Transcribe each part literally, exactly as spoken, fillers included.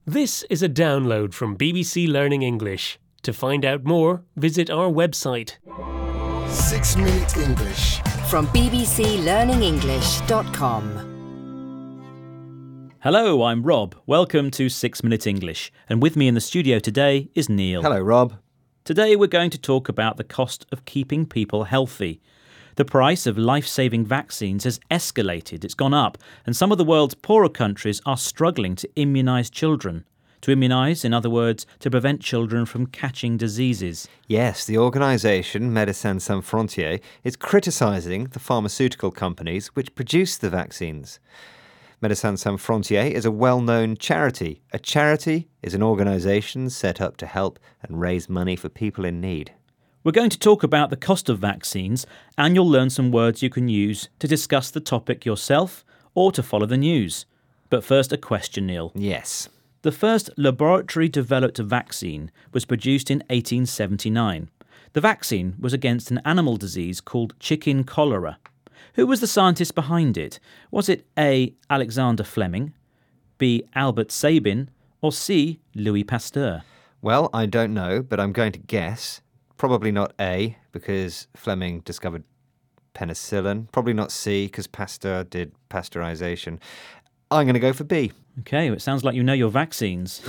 This is a download from B B C Learning English. To find out more, visit our website. Six Minute English. From b b c learning english dot com. Hello, I'm Rob. Welcome to Six Minute English. And with me in the studio today is Neil. Hello, Rob. Today we're going to talk about the cost of keeping people healthy. The price of life-saving vaccines has escalated, it's gone up, and some of the world's poorer countries are struggling to immunise children. To immunise, in other words, to prevent children from catching diseases. Yes, the organisation Médecins Sans Frontières is criticising the pharmaceutical companies which produce the vaccines. Médecins Sans Frontières is a well-known charity. A charity is an organisation set up to help and raise money for people in need. We're going to talk about the cost of vaccines, and you'll learn some words you can use to discuss the topic yourself or to follow the news. But first, a question, Neil. Yes. The first laboratory-developed vaccine was produced in eighteen seventy-nine. The vaccine was against an animal disease called chicken cholera. Who was the scientist behind it? Was it A. Alexander Fleming, B. Albert Sabin, or C. Louis Pasteur? Well, I don't know, but I'm going to guess. Probably not A, because Fleming discovered penicillin. Probably not C, because Pasteur did pasteurization. I'm going to go for B. OK, well, it sounds like you know your vaccines.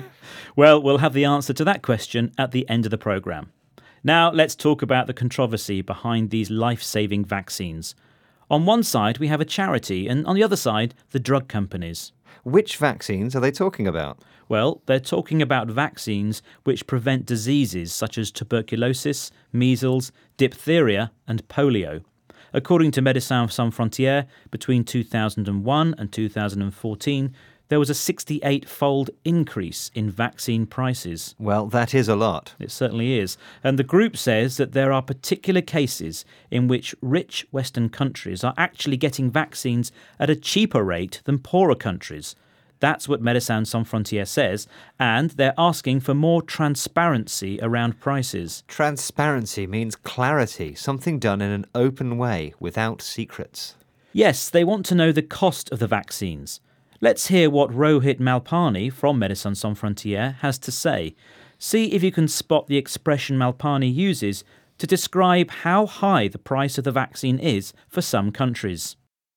Well, we'll have the answer to that question at the end of the programme. Now, let's talk about the controversy behind these life-saving vaccines. On one side, we have a charity, and on the other side, the drug companies. Which vaccines are they talking about? Well, they're talking about vaccines which prevent diseases such as tuberculosis, measles, diphtheria and polio. According to Médecins Sans Frontières, between two thousand one and two thousand fourteen, there was a sixty-eight-fold increase in vaccine prices. Well, that is a lot. It certainly is. And the group says that there are particular cases in which rich Western countries are actually getting vaccines at a cheaper rate than poorer countries. That's what Médecins Sans Frontières says, and they're asking for more transparency around prices. Transparency means clarity, something done in an open way, without secrets. Yes, they want to know the cost of the vaccines. Let's hear what Rohit Malpani from Médecins Sans Frontières has to say. See if you can spot the expression Malpani uses to describe how high the price of the vaccine is for some countries.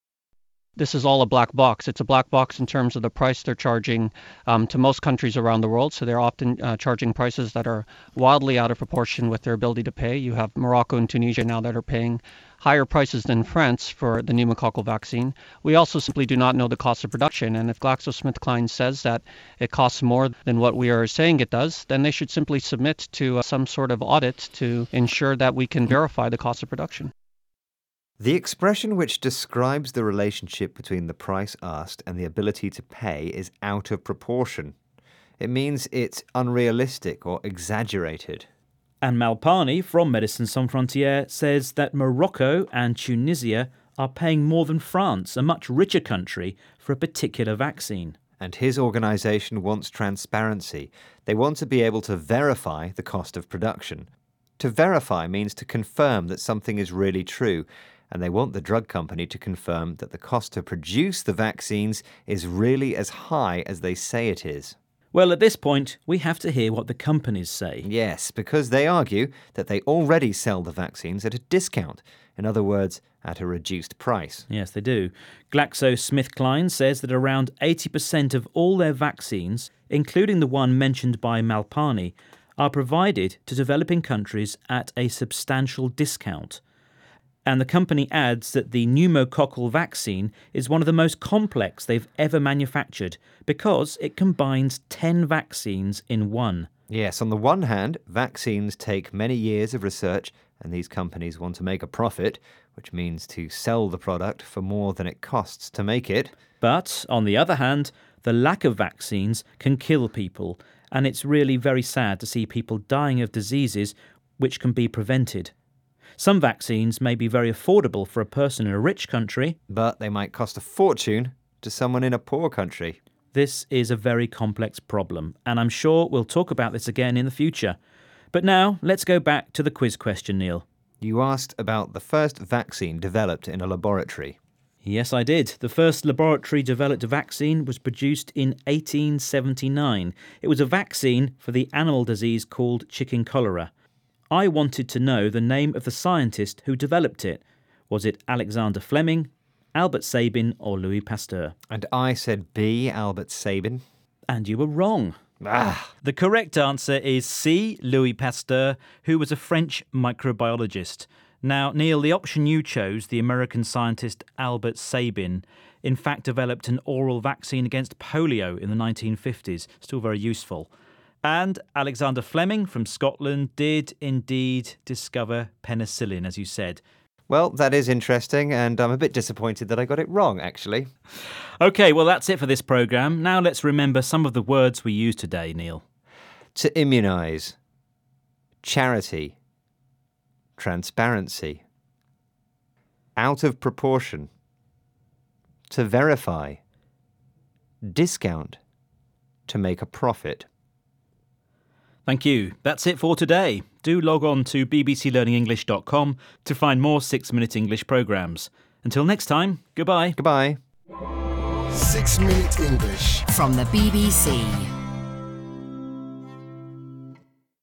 This is all a black box. It's a black box in terms of the price they're charging um, to most countries around the world. So they're often uh, charging prices that are wildly out of proportion with their ability to pay. You have Morocco and Tunisia now that are paying higher prices than France for the pneumococcal vaccine. We also simply do not know the cost of production. And if GlaxoSmithKline says that it costs more than what we are saying it does, then they should simply submit to uh, some sort of audit to ensure that we can verify the cost of production. The expression which describes the relationship between the price asked and the ability to pay is out of proportion. It means it's unrealistic or exaggerated. And Malpani from Médecins Sans Frontières says that Morocco and Tunisia are paying more than France, a much richer country, for a particular vaccine. And his organisation wants transparency. They want to be able to verify the cost of production. To verify means to confirm that something is really true, and they want the drug company to confirm that the cost to produce the vaccines is really as high as they say it is. Well, at this point, we have to hear what the companies say. Yes, because they argue that they already sell the vaccines at a discount. In other words, at a reduced price. Yes, they do. GlaxoSmithKline says that around eighty percent of all their vaccines, including the one mentioned by Malpani, are provided to developing countries at a substantial discount. And the company adds that the pneumococcal vaccine is one of the most complex they've ever manufactured because it combines ten vaccines in one. Yes, on the one hand, vaccines take many years of research and these companies want to make a profit, which means to sell the product for more than it costs to make it. But, on the other hand, the lack of vaccines can kill people, and it's really very sad to see people dying of diseases which can be prevented. Some vaccines may be very affordable for a person in a rich country, but they might cost a fortune to someone in a poor country. This is a very complex problem, and I'm sure we'll talk about this again in the future. But now, let's go back to the quiz question, Neil. You asked about the first vaccine developed in a laboratory. Yes, I did. The first laboratory-developed vaccine was produced in eighteen seventy-nine. It was a vaccine for the animal disease called chicken cholera. I wanted to know the name of the scientist who developed it. Was it Alexander Fleming, Albert Sabin, or Louis Pasteur? And I said B, Albert Sabin. And you were wrong. Ah. The correct answer is C, Louis Pasteur, who was a French microbiologist. Now, Neil, the option you chose, the American scientist Albert Sabin, in fact developed an oral vaccine against polio in the nineteen fifties. Still very useful. And Alexander Fleming from Scotland did indeed discover penicillin, as you said. Well, that is interesting, and I'm a bit disappointed that I got it wrong, actually. OK, well, that's it for this programme. Now let's remember some of the words we used today, Neil. To immunise, charity, transparency, out of proportion, to verify, discount, to make a profit. Thank you. That's it for today. Do log on to b b c learning english dot com to find more Six Minute English programmes. Until next time, goodbye. Goodbye. Six Minute English. From the B B C.